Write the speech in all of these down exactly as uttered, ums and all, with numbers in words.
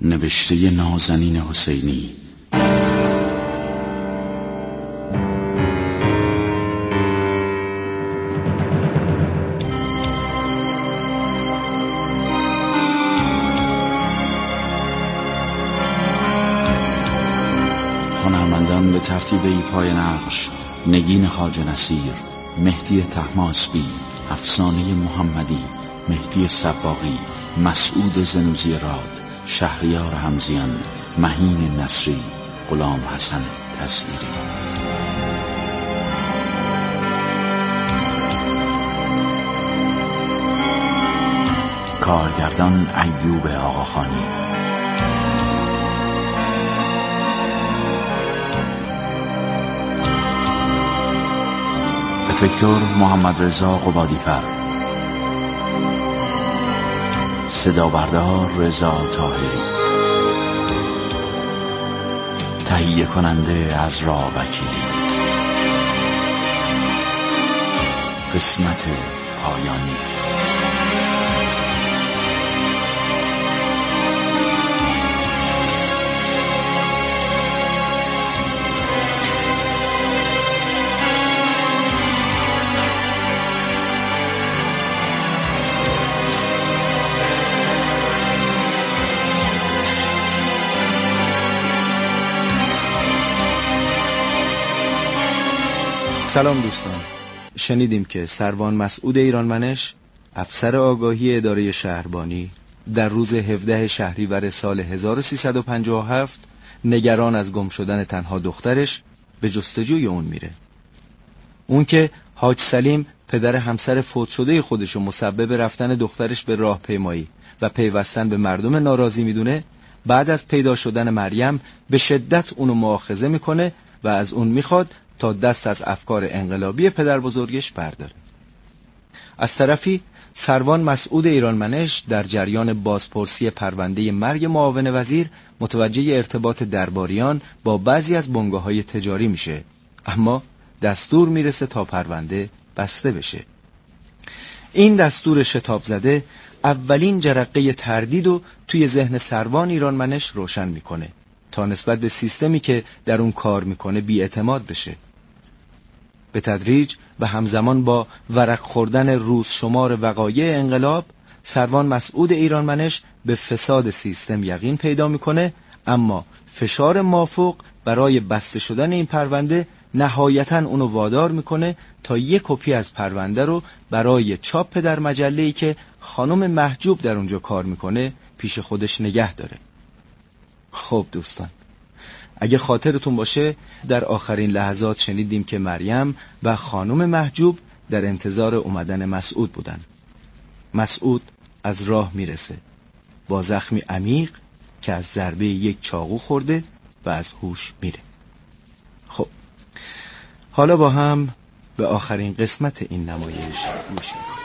نوشته نازنین حسینی. هنرمندان به ترتیب ایفای نقش: نگین خواجه نصیر، مهدی طهماسبی، افسانه محمدی، مهدی صباغی، مسعود زنوزی راد، شهریار حمزیان، مهین نصری، غلام حسن تصویری. کارگردان ایوب آقاخانی. افکتور محمد رضا قبادیفر. صدا بردار رضا طاهری. تهیه کننده عزرا وکیلی. قسمت پایانی. سلام دوستان، شنیدیم که سروان مسعود ایرانمنش، افسر آگاهی اداره شهربانی، در روز هفدهم شهریور سال هزار و سیصد و پنجاه و هفت نگران از گم شدن تنها دخترش به جستجوی اون میره. اون که حاج سلیم پدر همسر فوت شده خودش و مسبب رفتن دخترش به راهپیمایی و پیوستن به مردم ناراضی میدونه، بعد از پیدا شدن مریم به شدت اونو مؤاخذه میکنه و از اون میخواد تا دست از افکار انقلابی پدر بزرگش برداره. از طرفی سروان مسعود ایرانمنش در جریان بازپرسی پرونده مرگ معاون وزیر متوجه ارتباط درباریان با بعضی از بنگاه‌های تجاری میشه، اما دستور میرسه تا پرونده بسته بشه. این دستور شتاب زده اولین جرقه تردید رو توی ذهن سروان ایرانمنش روشن میکنه تا نسبت به سیستمی که در اون کار میکنه بی‌اعتماد بشه. به تدریج و همزمان با ورق خوردن روز شمار وقایع انقلاب، سروان مسعود ایرانمنش به فساد سیستم یقین پیدا میکنه، اما فشار مافوق برای بسته شدن این پرونده نهایتاً اونو وادار میکنه تا یک کپی از پرونده رو برای چاپ در مجله‌ای که خانم محجوب در اونجا کار میکنه پیش خودش نگه داره. خب دوستان، اگه خاطرتون باشه در آخرین لحظات شنیدیم که مریم و خانم محجوب در انتظار اومدن مسعود بودن. مسعود از راه میرسه با زخمی عمیق که از ضربه یک چاقو خورده و از هوش میره. خب حالا با هم به آخرین قسمت این نمایش گوش میکنیم.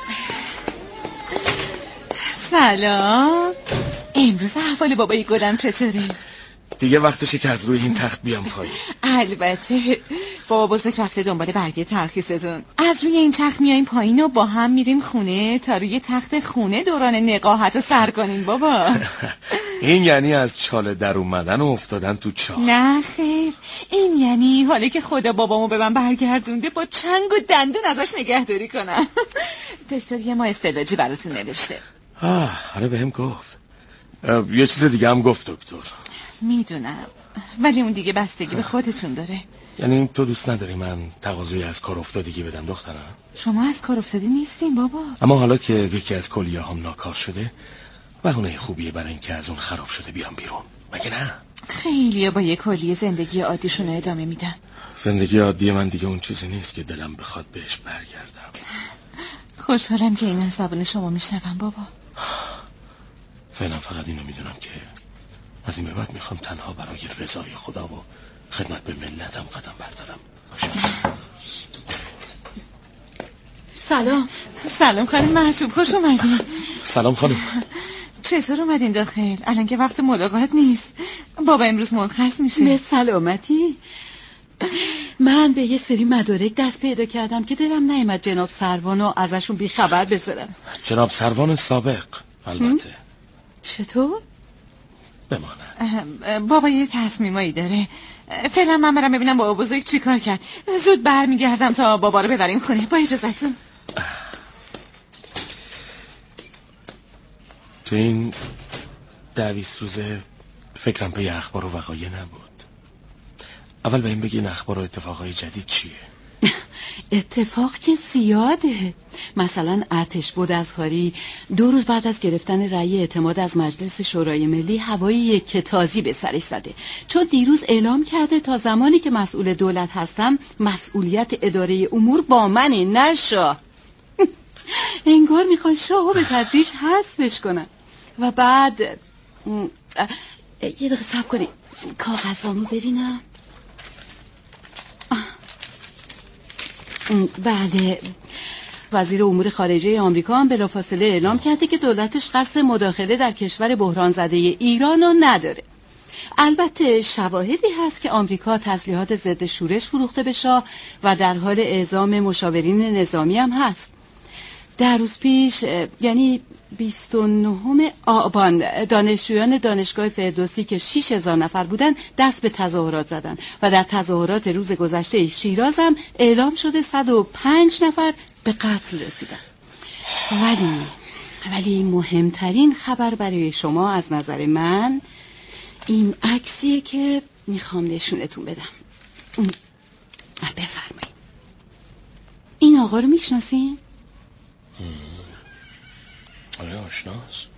سلام، امروز احوال بابای گلم چطوره؟ دیگه وقتشه که از روی این تخت بیام پایین. البته بابا بزرگ رفته دنبال برگه ترخیصتون. از روی این تخت میاییم پایین و با هم میریم خونه تا روی تخت خونه دوران نقاهت رو سر کنیم بابا. این یعنی از چاله در اومدن و افتادن تو چاه؟ نه خیر، این یعنی حالا که خدا بابامو به من برگردونده با چنگ و دندون ازش نگهداری کنم. دکتر یه ما استعلاجی براتون نوشته. آه آره بهم گفت. یه چیز دیگه هم گفت دکتر. میدونم، ولی اون دیگه بستگی به خودتون داره. یعنی تو دوست نداری من تقاضای از کار افتادگی بدم دخترم؟ شما از کار افتادی نیستین بابا. اما حالا که یکی از کلیه هم ناکار شده بهونه خوبیه برای اینکه از اون خراب شده بیام بیرون، مگه نه؟ خیلیه با یک کلیه زندگی عادیشون رو ادامه میدن. زندگی عادی من دیگه اون چیزی نیست که دلم بخواد بهش برگردم. خوشحالم که این از زبان شما میشنوم بابا. فعلا فقط اینو میدونم که از این به بعد میخوام تنها برای رضای خدا و خدمت به ملتم قدم بردارم. سلام. سلام خانم محجوب، خوش اومدین. سلام خانم. چطور اومدین داخل؟ الان که وقت ملاقات نیست. بابا امروز مرخص میشه. به سلامتی. من به یه سری مدارک دست پیدا کردم که دلم نیامد جناب سروانو ازشون بی خبر بذارم. جناب سروان سابق البته. چطور؟ بماند. بابا یه تصمیمایی داره. فعلا من برم ببینم بابا بزرگ چی کار کرد. زود برمیگردم تا بابا رو ببریم خونه. با اجازتون. تو این دویست روزه فکرم به اخبار و وقایع نبود. اول به این بگین اخبار و اتفاقای جدید چیه؟ اتفاق که زیاده. مثلا ارتش بودازهاری دو روز بعد از گرفتن رأی اعتماد از مجلس شورای ملی هوای یک تازی به سرش زده، چون دیروز اعلام کرده تا زمانی که مسئول دولت هستم مسئولیت اداره امور با منه، نه شاه. انگار میخوان شاهو به تدریج حذفش کنن. و بعد یه دقیقه صبر کنی کاغذامو ببینم. بله، وزیر امور خارجه آمریکا هم بلافاصله اعلام کرده که دولتش قصد مداخله در کشور بحران زده ایران رو نداره. البته شواهدی هست که آمریکا تسلیحات ضد شورش فروخته به شاه و در حال اعزام مشاورین نظامی هم هست. در روز پیش، یعنی بیست و نهم آبان، دانشجویان دانشگاه فردوسی که شش هزار نفر بودن دست به تظاهرات زدن و در تظاهرات روز گذشته شیراز هم اعلام شده صد و پنج نفر به قتل رسیدن. ولی ولی مهمترین خبر برای شما از نظر من این عکسیه که میخوام نشونتون بدم. بفرمایید. این آقا رو میشناسین؟ آره آشناس.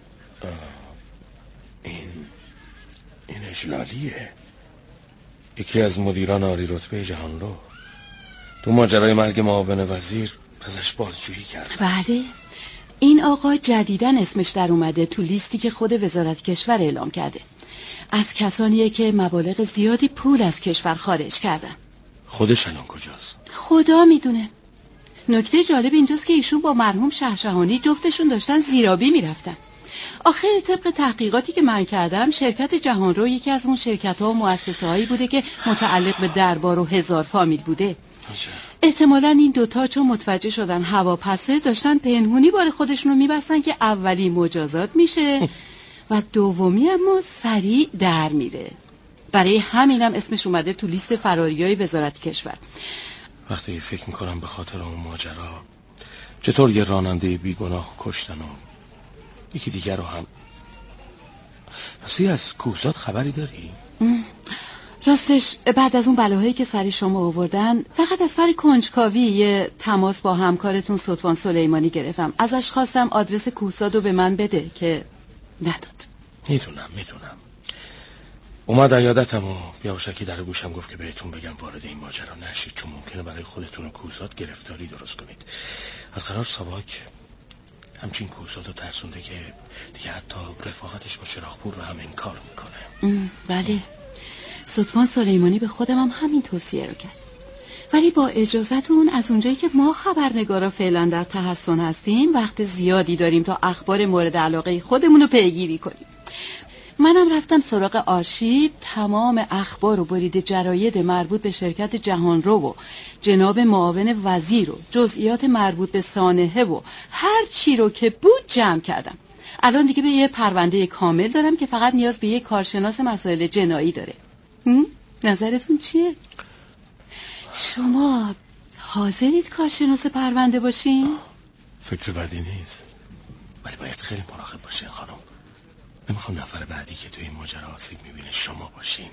این این اجلالیه، یکی از مدیران عالی رتبه جهان رو. تو ماجرای مرگ معاون وزیر ازش بازجویی کرد. بله، این آقا جدیدن اسمش در اومده تو لیستی که خود وزارت کشور اعلام کرده از کسانیه که مبالغ زیادی پول از کشور خارج کردن. خودش الان کجاست؟ خدا میدونه. نکته جالب اینجاست که ایشون با مرحوم شهرشهانی جفتشون داشتن زیرابی میرفتن. آخه طبق تحقیقاتی که من کردم شرکت جهانرو یکی از اون شرکت ها و مؤسسه هایی بوده که متعلق به دربار و هزار فامیل بوده. احتمالاً این دوتا چون متوجه شدن هواپسه داشتن پنهونی بار خودشونو میبستن که اولی مجازات میشه و دومی اما سریع در میره. برای همینم اسمش اومده تو لیست فراریای وزارت کشور. وقتی فکر میکنم به خاطر اون ماجرا چطور یه راننده بیگناه کشتن و یکی دیگر رو هم. راستی از کوهزاد خبری داری؟ راستش بعد از اون بلاهایی که سری شما آوردن فقط از سر کنجکاوی یه تماس با همکارتون ستوان سلیمانی گرفتم. ازش خواستم آدرس کوهزاد رو به من بده که نداد. میدونم میدونم اومد عیادتم و بیاوشکی در گوشم گفت که بهتون بگم وارد این ماجرا نشید چون ممکنه برای خودتون و کوهزاد گرفتاری درست کنید. از قرار ساواک همچین کوهزاد رو ترسونده که دیگه حتی رفاقتش با چراغپور رو هم انکار میکنه. بله، ستوان سلیمانی به خودم هم همین توصیه رو کرد. ولی با اجازتون از اونجایی که ما خبرنگارا فعلا در تحسن هستیم وقت زیادی داریم تا اخبار مورد علاقه خودمون رو پیگیری کنیم. منم رفتم سراغ آرشیو، تمام اخبار و برید جراید مربوط به شرکت جهانرو و جناب معاون وزیر و جزئیات مربوط به سانحه و هر چی رو که بود جمع کردم. الان دیگه به یه پرونده کامل دارم که فقط نیاز به یه کارشناس مسائل جنایی داره. نظرتون چیه؟ شما حاضرید کارشناس پرونده باشین؟ فکر بدی نیست، ولی باید خیلی مراقب باشین خانم. نمیخوام نفر بعدی که توی این ماجرا آسیب میبینه شما باشین.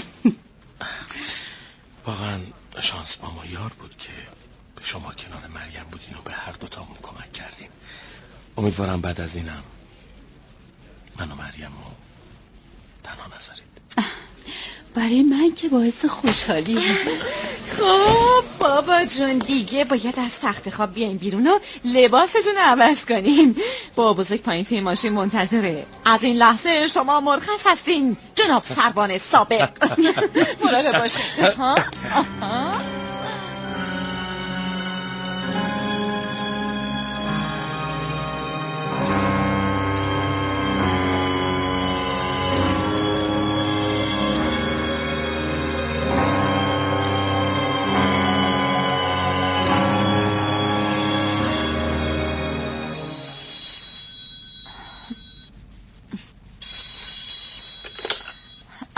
واقعا شانس با ما یار بود که به شما کنار مریم بودین و به هر دوتامون کمک کردین. امیدوارم بعد از اینم من و مریم رو تنها نذارید. برای من که باعث خوشحالی. خب بابا جون دیگه باید از تخت خواب بیاین بیرون و لباستون عوض کنین. بابا بزرگ پایین توی ماشین منتظره. از این لحظه شما مرخص هستین جناب سروان سابق. مراقب باشین. ها آها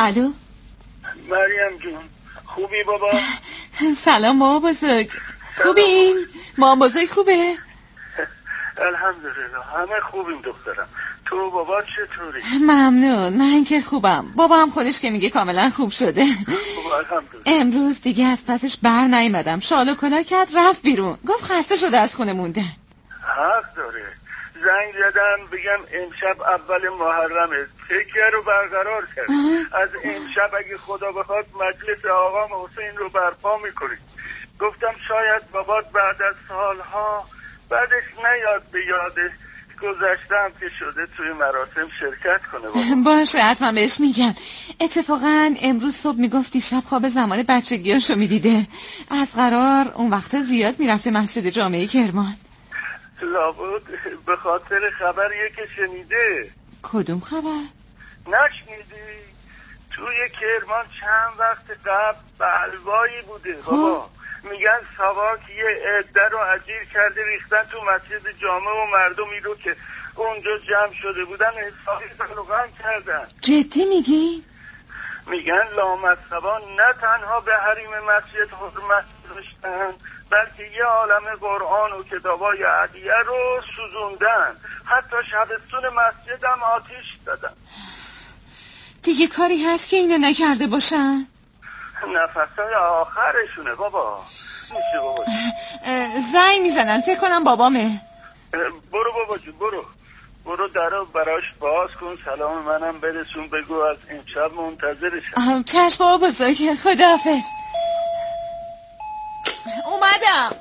الو مریم جون خوبی بابا؟ سلام مامان بزرگ. خوبین؟ مامان بزرگ خوبه؟ الحمدلله همه خوبیم دخترم. تو بابا چطوری؟ ممنون. من که خوبم. بابا هم خودش که میگه کاملا خوب شده. خوب الحمدلله. امروز دیگه از پسش بر نیومدم. شال و کلاه کرد رفت بیرون. گفت خسته شده از خونه مونده. حق داره. زنگ زدم بگم امشب اول محرمه، تکیه رو برقرار کرد. از امشب اگه خدا بخواد مجلس آقا حسین رو برپا میکنی. گفتم شاید بابات بعد از سالها بعدش نیاد به یاد گذشتم که شده توی مراسم شرکت کنه. بابا باشه حتما بهش میگم. اتفاقا امروز صبح میگفتی شب خواب زمان بچگیاشو میدیده. از قرار اون وقتا زیاد میرفته مسجد جامعه کرمان. لابد به خاطر خبریه که شنیده. کدوم خبر؟ نشنیدی؟ توی کرمان چند وقت قبل بلوایی بوده. بابا میگن ساواک یه عده رو اجیر کرده ریختن تو مسجد جامع و مردمی رو که اونجا جمع شده بودن حسابی بلوغن کردن. جدی میگی؟ میگن لامصبان نه تنها به حریم مسجد حرمت داشتن بلکه یه عالم قرآن و کتابای عدیه رو سوزوندن. حتی شبستون مسجد هم آتیش دادن. دیگه کاری هست که اینو نکرده باشن؟ نفسای آخرشونه بابا. میشه بابا زنگ میزنن فکر کنم بابامه. برو بابا جو برو برو درو براش باز کن، سلام منم برسون، بگو از امشب منتظرشم. چشم بابا بزرگ. خداحافظ. اومدم.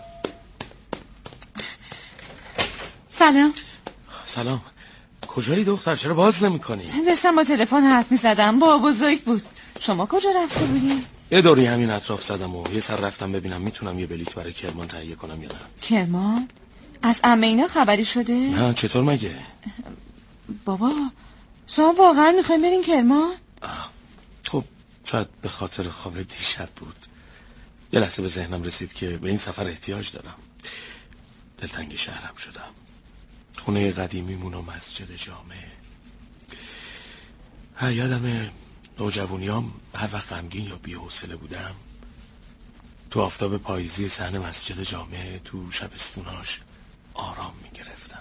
سلام. سلام. کجایی دختر؟ چرا باز نمی کنی؟ داشتم با تلفن حرف می زدم. با بزرگ بود. شما کجا رفته بودی؟ یه دوری همین اطراف زدم و یه سر رفتم ببینم میتونم یه بلیط برای کرمان تهیه کنم یا نه. کرمان؟ از عمه اینا خبری شده؟ نه چطور مگه؟ بابا شما واقعا میخواین برین کرمان؟ خب شاید به خاطر خواب دیشب بود. یه لحظه به ذهنم رسید که به این سفر احتیاج دارم. دلتنگ شهرم شدم. خونه قدیمیمون و مسجد جامع. یادمه نوجوانیام هر وقت غمگین یا بی‌حوصله بودم تو آفتاب پاییزی صحن مسجد جامع تو شبستوناش آرام میگرفتم.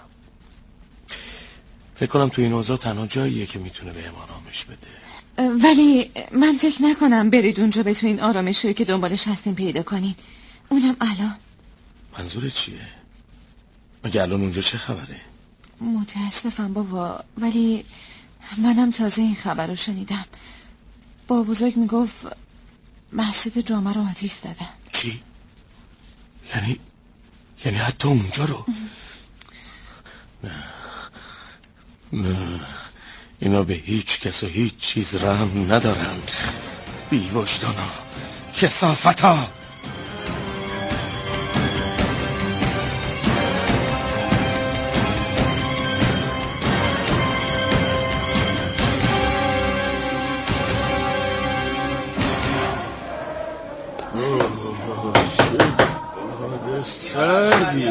فکر کنم تو این اوضاع تنها جاییه که میتونه به امان آرامش بده. ولی من فکر نکنم برید اونجا بتونین آرامشی که دنبالش هستین پیدا کنین، اونم الان. منظور چیه؟ مگه الان اونجا چه خبره؟ متاسفم بابا، ولی منم تازه این خبر رو شنیدم. با بزرگ میگفت مسجد جامعه رو آتیش زدن. چی؟ یعنی یعنی حتی اونجا رو؟ نه نه اینا به هیچ کس و هیچ چیز رحم ندارن. بی وجدانا، کثافتا. سردی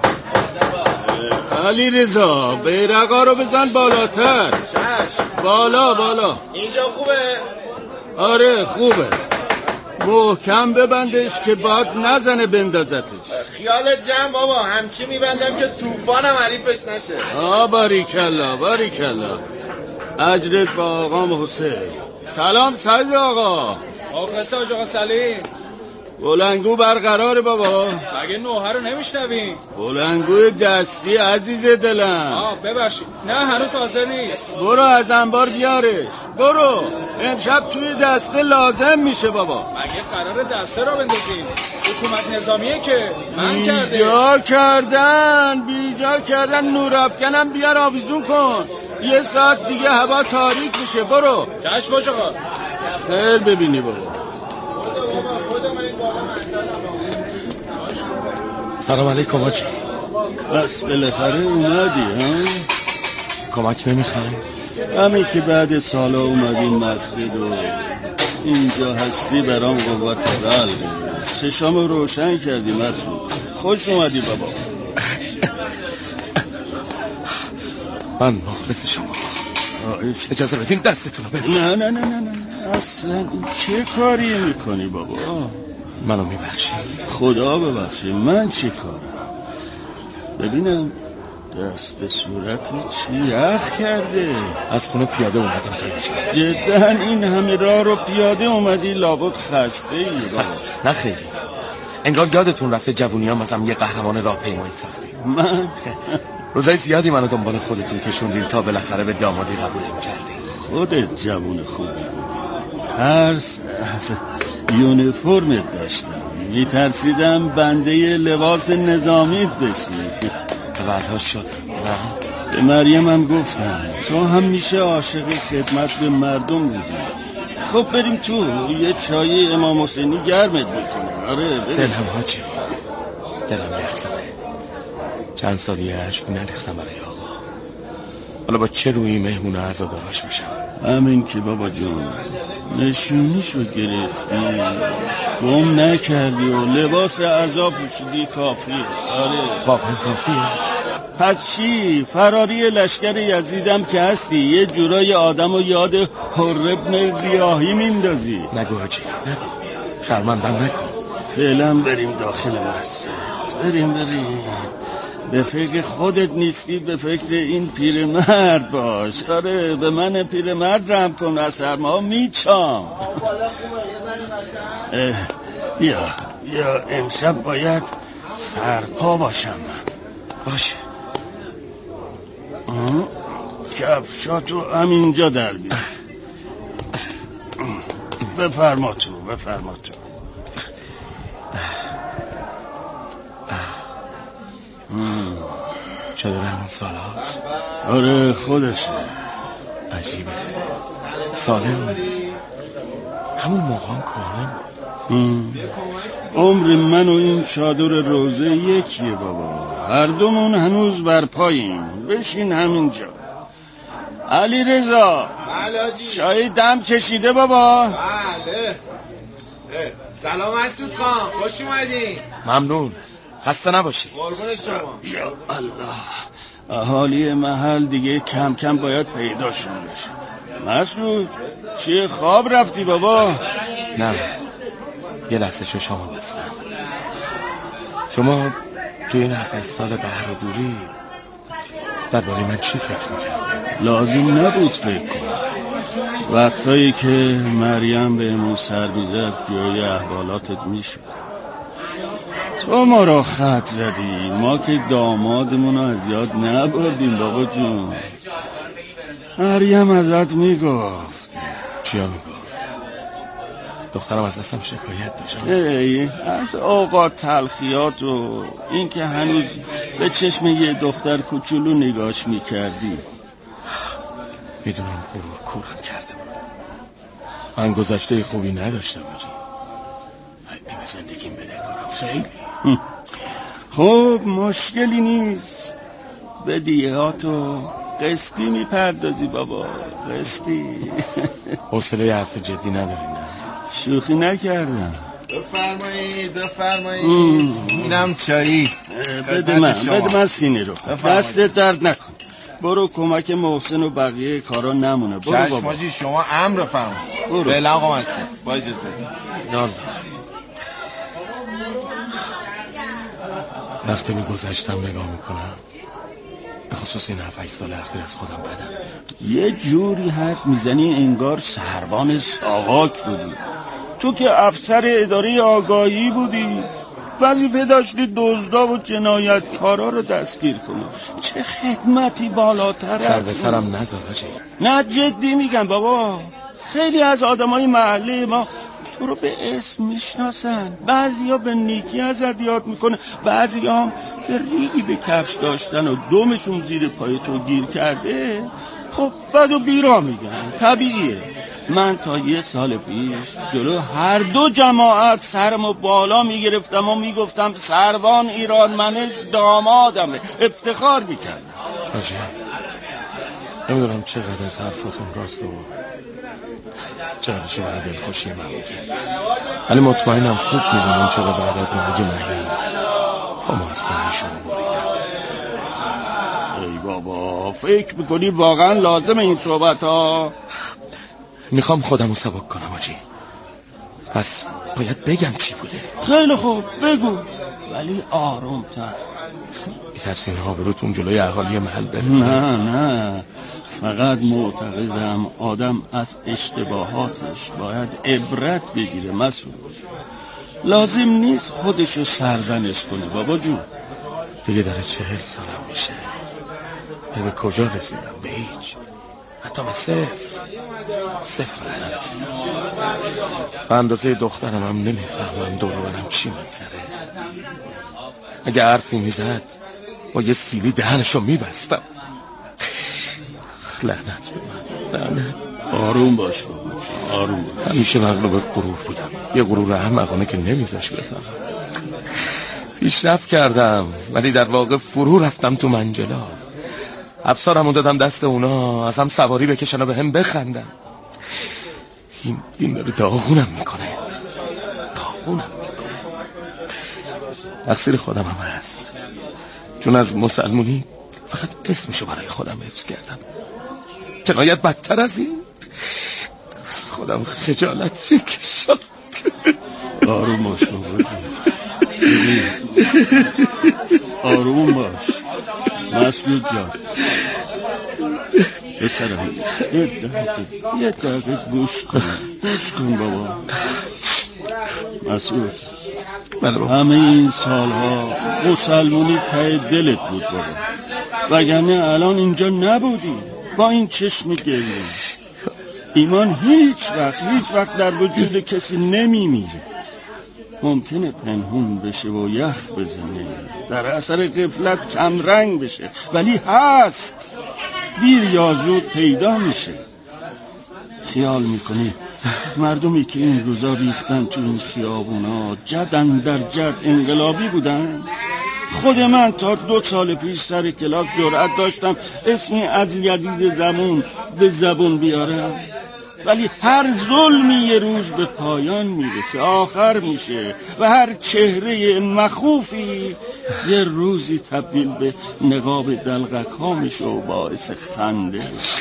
علی رضا، بیرقا رو بزن بالاتر. چشم. بالا بالا. اینجا خوبه؟ آره خوبه. محکم ببندش که باد نزنه بندازتش. خیالت جمع بابا، همچی میبندم که طوفانم حریفش نشه. آ باریکلا باریکلا. اجرت با آقام حسین. سلام سعید آقا. آقا آقا سلیم. بلنگو برقراره بابا. مگه نوحه رو نمیشنویم؟ بلنگوی دستی عزیز دلم. آه ببخشید، نه هنوز حاضر نیست. برو از انبار بیارش. برو، امشب توی دسته لازم میشه بابا. مگه قرار دسته رو بندازیم؟ حکومت نظامیه که من کرده. بیجا کردن بیجا کردن نورافکنم بیار آویزون کن. یه ساعت دیگه هوا تاریک میشه. برو. چشم باش آقا. خیر ببینی بابا. سلام علیکم آجی. بس بالاخره اومدی ها؟ کمک نمیخوای؟ همین که بعد سالا اومدیم مسجد و اینجا هستی برام قوت قلب. چشامو روشن کردی مسعود. خوش اومدی بابا. من مخلص شما. اجازه بدین دستتون رو ببین. نه نه نه نه نه اصلا این چه کاری میکنی بابا؟ منو میبخشی؟ خدا ببخشی، من چی کارم؟ ببینم دست صورت چی یخ کرده؟ از خونه پیاده اومدم تا اینجا. جدا این همه راه رو پیاده اومدی؟ لابد خسته ای بابا. نه خیلی، انگار یادتون رفته جوونیام ازم یه قهرمان راهپیمایی ساختی. من روزای زیادی منو دنبال خودتون کشوندین تا بالاخره به دامادی قبولم کردین. خودت جوون خوبی بودی، ترس از یونیفرمت داشتم، میترسیدم بنده لباس نظامیت بشی. بعدها شد نه؟ به مریم هم گفتم تو همیشه عاشق خدمت به مردم بودی. خب بریم تو، یه چای امام حسینی گرمت میکنه. آره بریم. دلم حاجی، دلم یخ زده. چند سالیه عشق نریختم برای آقا. حالا با چه روی مهمون عزاداراش بشم؟ همین که بابا جون نشونیشو گرفتی، گم نکردی و لباس عزا پوشیدی کافیه. آره واقعا کافیه؟ پس چی؟ فراری لشکر یزیدم که هستی، یه جورای آدم و یاد حر ابن ریاحی میندازی. نگو حاجی نگو، شرمندم نکن. فعلا بریم داخل مسجد، بریم بریم. به فکر خودت نیستی، به فکر این پیرمرد باش. آره به من پیرمرد رحم کن، از سرما میچام. بیا بیا امشب باید سرپا باشم من. باشه کفشاتو همینجا در بیار. بفرما تو بفرما تو. چه داره همون سال هاست؟ آره خودشه. عجیبه، سالم همون موقع هم کهنه بود. عمر من و این چادر روزه یکیه بابا، هر دومون هنوز بر پاییم. بشین همینجا. علی رضا شاید دم کشیده بابا. بله. سلام مسعود خان، خوش اومدین. ممنون، خسته نباشی. قربون شما. یا الله، اهالی محل دیگه کم کم باید پیداشون بشه. مسعود چیه خواب رفتی بابا؟ نه یه لحظه چشامو بستم. شما توی این هفت سال قهر و دوری درباره من چی فکر میکردی؟ لازم نبود فکر کنم. وقتایی که مریم بهمون سر میزد جای احوالاتت میشد. تو ما را خط زدی، ما که دامادمون رو از یاد نبردیم بابا جون. مریم ازت میگفت. چیا میگفت؟ دخترم از دستم شکایت داشت. ای از اوقات تلخیات و این که هنوز به چشم یه دختر کوچولو نگاش میکردی. میدونم غرور کورم کرده بود. من گذشته خوبی نداشتم بجی. حیبی به زندگیم بده کارم خیلی. خب مشکلی نیست، بدیهاتو قسطی میپردازی بابا، قسطی. حوصله حرف جدی نداری نه؟ شوخی نکردم. بفرمایید بفرمایید. اینم چایی. بده من بده من سینه رو. دستت درد نکن. برو کمک محسن و بقیه کارا نمونه. برو بابا. چشماجی شما امر فرمایید. فعلا آقا مسعود با اجازه. نال وقتی به گذشتم نگاه میکنم، به خصوص این هفت سال اخیر از خودم بدم. یه جوری حرف میزنی انگار سروان ساواک بودی. تو که افسر اداره آگاهی بودی، وظیفه داشتی دزدا و جنایتکارا رو دستگیر کنی. چه خدمتی بالاتر سر به سرم نذار حاجی. نه جدی میگم بابا، خیلی از آدمای محله ما تو رو به اسم میشناسن. بعضی ها به نیکی ازت یاد میکنه، بعضی ها هم که ریگی به کفش داشتن و دومشون زیر پای تو گیر کرده خب بد و بیرا میگن. طبیعیه. من تا یه سال پیش جلو هر دو جماعت سرمو بالا میگرفتم و میگفتم سروان ایران منش دامادمه، افتخار میکردم. حاجی نمیدونم چقدر از حرفاتون راسته و چقدر شو برای دل خوشی من میگه، ولی مطمئنم خوب میدونم چرا بعد از مرگ مریم خب از خونه شما بریدم. ای بابا بابا؟ فکر میکنی واقعا لازم این صحبت ها؟ میخوام خودمو سبک کنم آجی، پس باید بگم چی بوده. خیلی خوب بگو، ولی آروم تر. میترسین آبروتون جلوی اهالی محل بره؟ نه نه، فقط معتقدم آدم از اشتباهاتش باید عبرت بگیره مسعود. لازم نیست خودشو سرزنش کنه بابا جون. دیگه داره چهل سالم میشه، به کجا رسیدم؟ به هیچ، حتی به صفر صفر نرسیدم. به اندازه دخترم هم نمیفهمم دور برم چی میگذره. اگه حرفی میزد با یه سیلی دهنشو میبستم. لعنت به من، لعنت. آروم باش بابا، آروم باش. همیشه مغلوب غرور بودم، یه غرور احمقانه که نمیذاش بفهمم. پیشرفت کردم ولی در واقع فرو رفتم تو منجلا. افسارمو دادم دست اونا، از هم سواری بکشن و به هم بخندن. این این داره داغونم میکنه، داغونم میکنه. تقصیر خودم هم هست، چون از مسلمونی فقط اسمشو برای خودم حفظ کردم. جنایت بدتر از این، از خودم خجالت میکشم. آروم باش بابا جون، آروم باش مسعود جان. بسرم یه دقیقه یه دقیقه گوش کن، گوش کن بابا مسعود. همه این سالها مسلمونی ته دلت بود بابا، وگرنه الان اینجا نبودی با این چشم گریه. ایمان هیچ وقت هیچ وقت در وجود کسی نمیمیره. ممکنه پنهون بشه و یخ بزنه، در اثر غفلت کم رنگ بشه، ولی هست، دیر یا زود پیدا میشه. خیال میکنی مردمی که این روزا ریختن تو این خیابونا جدن در جد انقلابی بودن؟ خود من تا دو سال پیش سر کلاس جرأت داشتم اسمی از یزید زمان به زبون بیارم، ولی هر ظلمی یه روز به پایان میرسه، آخر میشه و هر چهره مخوفی یه روزی تبدیل به نقاب دلقک ها میشه و باعث خنده.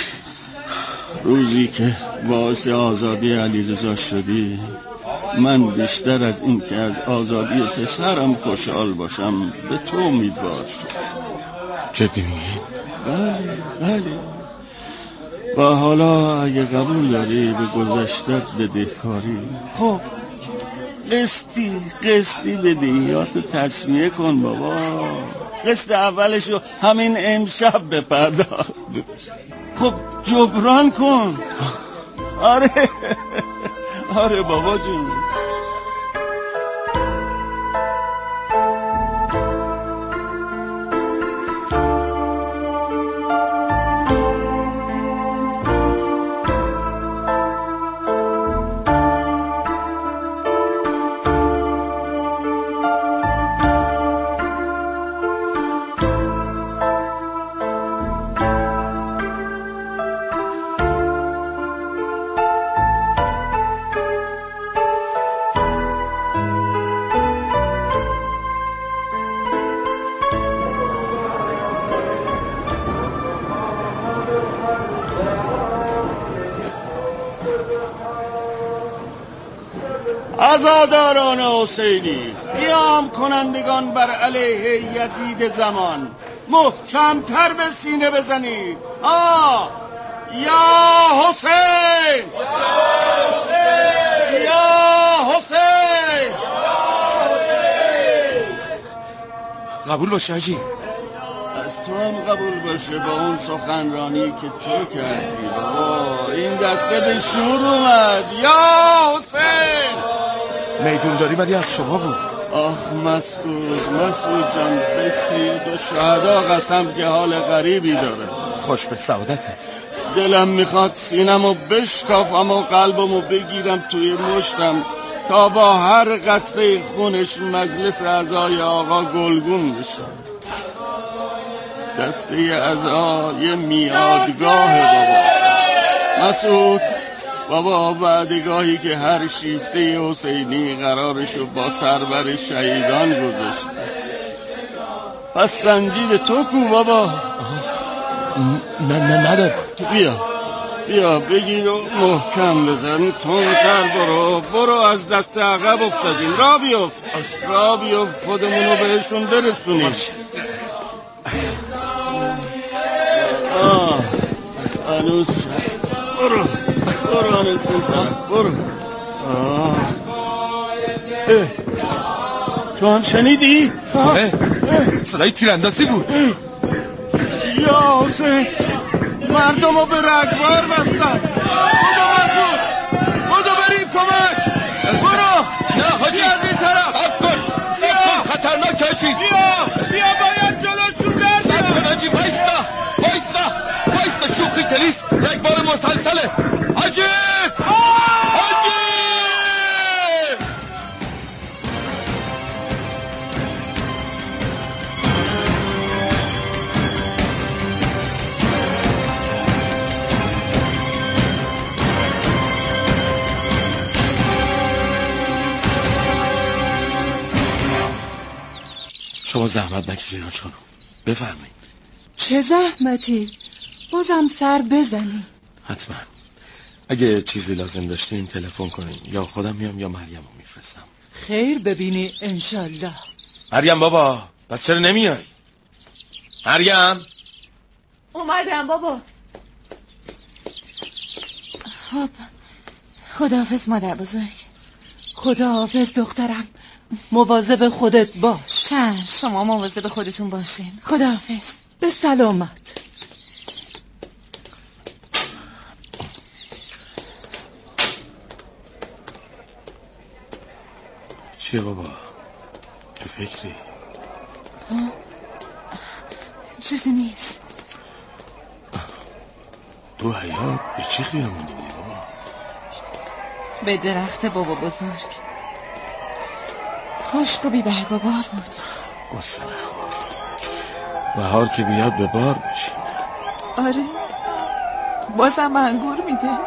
روزی که باعث آزادی علیرضا شدی، من بیشتر از این که از آزادی پسرم خوشحال باشم به تو امیدوار شد. جدی میگی؟ بله بله. و حالا اگه قبول داری به گذشتت بدهکاری، خب قسطی قسطی بدهیاتو تسمیه کن بابا. قسط اولشو همین امشب بپرداز، خب جبران کن. آره آره بابا جون. عزاداران حسینی، قیام کنندگان بر علیه یزید زمان، محکمتر به سینه بزنید. آه یا حسین، یا حسین. قبول باشه حاجی. از تو هم قبول باشه با اون سخنرانی که تو کردی بابا. این دسته به شور اومد. یا حسین. میدون داری ولی از شما بود. آخ مسعود، مسعود جان، بسید و شهدا قسم که حال غریبی داره. خوش به سعادت هست. دلم میخواد سینمو بشکافم و قلبمو بگیرم توی مشتم تا با هر قطره خونش مجلس اعضای آقا گلگون بشه. دسته اعضای میادگاه بابا. مسعود بابا، بعدگاهی که هر شیفته حسینی قرارشو با سربر شهیدان گذاشته. پس رنجی به تو کو بابا. نه نه ندارم. بیا بیا بگیر و محکم بزن، تندتر برو برو، از دست عقب افتادیم، را بیفت را بیفت، خودمونو بهشون برسونیم. آه هنوز برو برو هنوز برو. آه اه. تو هم شنیدی؟ صدای تیراندازی بود. یا حسین، مردم رو به رگبار بستن. خدا مسئول، خدا بریم کمک. برو. نه حاجی، بیا از این طرف. سب کن سب کن، خطرناک هاجی. بیا بیا باید جلوشون در سب بیاد. کن حاجی، وایستا وایستا وایستا، شوخی تریس رگبار مسلسله. حاجی حاجی. شما زحمت نکشید حاج خانم، بفرمایید. چه زحمتی؟ بازم سر بزنی. حتما. اگه چیزی لازم داشتین تلفن کنین، یا خودم میام یا مریم رو میفرستم. خیر ببینی انشالله. مریم بابا، پس چرا نمیای؟ مریم. اومدم بابا. خب خداحافظ مادر بزرگ. خداحافظ دخترم، مواظب خودت باش. چشم، شما مواظب خودتون باشین. خداحافظ. به سلامت. چیه بابا؟ تو فکری؟ ها؟ چیزی نیست. تو حیات به چی خیامونی بودی بابا؟ به درخت بابا بزرگ. خشک و بی برگ و بار بود. قصه نخور، بهار که بیاد به بار بشینه. آره، بازم انگور میده.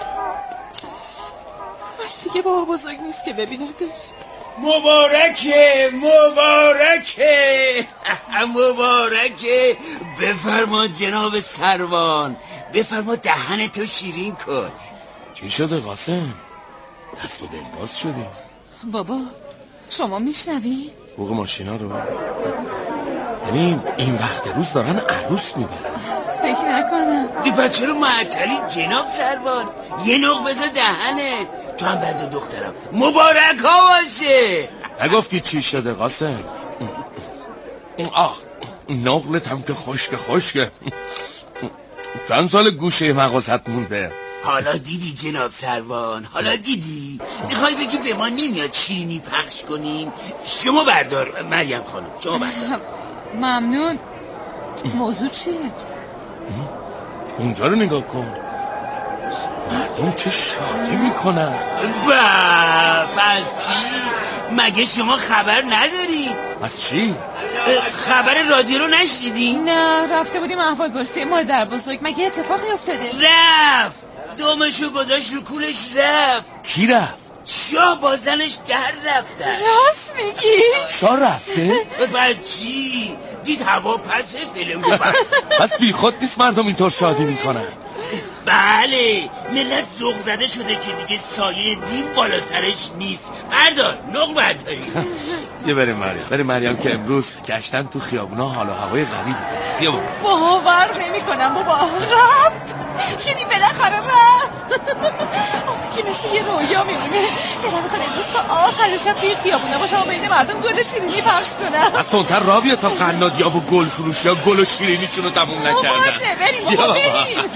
بس دیگه بابا بزرگ نیست که ببیندش. مبارکه مبارکه مبارکه. بفرما جناب سروان، بفرما دهنتو شیرین کن. چی شده قاسم؟ دست و دل باز شدی؟ بابا شما میشنوی؟ بوق ماشینا رو؟ یعنی این وقت روز دارن عروس میبرن؟ فکر نکنم. دی بچه رو معطلی جناب سروان، یه نوع بذار دهنت. تو هم برد دخترم مبارک ها باشه. نگفتی چی شده قاسم؟ آه نقلت هم که خشک خشکه. چند سال گوشه مغازت مونده؟ حالا دیدی جناب سروان، حالا دیدی؟ میخوای بگی به ما نمیاد شیرینی پخش کنیم؟ شما بردار مریم خانم، شما بردار. ممنون. موضوع چیه؟ اونجا رو نگاه کن، مردم چه شادی میکنن. با پس چی؟ مگه شما خبر نداری؟ پس چی؟ خبر رادیو رو نشنیدی؟ نه، رفته بودیم احوال پرسی مادر بزرگ. مگه اتفاقی افتاده؟ رفت، دومشو گذاشت رو کولش رفت. کی رفت؟ شاه با زنش در رفتن. راست میگی؟ شاه رفته؟ بچی دید هوا پسه فیلم رو بس. پس بی خود نیست مردم اینطور شادی میکنن. بله، ملت ذوق زده شده که دیگه سایه دین بالا سرش نیست. بردار، نق برداری. یه بریم مریم، بریم مریم که امروز گشتن تو خیابونا حال و هوای غریبی داره. بیا بابا. باور نمی کنم بابا. رفت یعنی بالاخره رفت. که مثل یه رویا میمونه. دلم میخواد امروز تا آخر شب توی خیابونا باشم و بین مردم گل و شیرینی پخش کنم. از تونتر را بیا تا قنادیا و گل فروشی ها گل و شیرینیشون رو تموم نکردن. باشه بریم بابا بریم.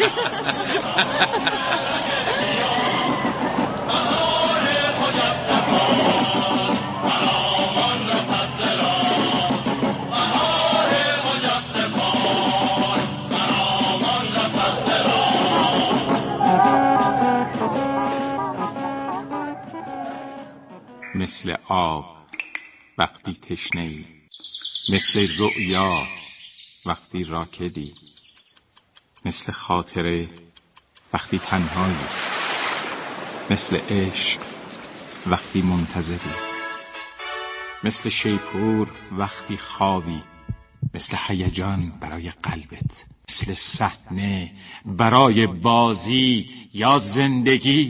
مثل آب وقتی تشنه‌ای، مثل رؤیا وقتی راکدی، مثل خاطره وقتی تنهایی، مثل عشق وقتی منتظری، مثل شیپور وقتی خوابی، مثل هیجان برای قلبت. مثل صحنه برای بازی یا زندگی.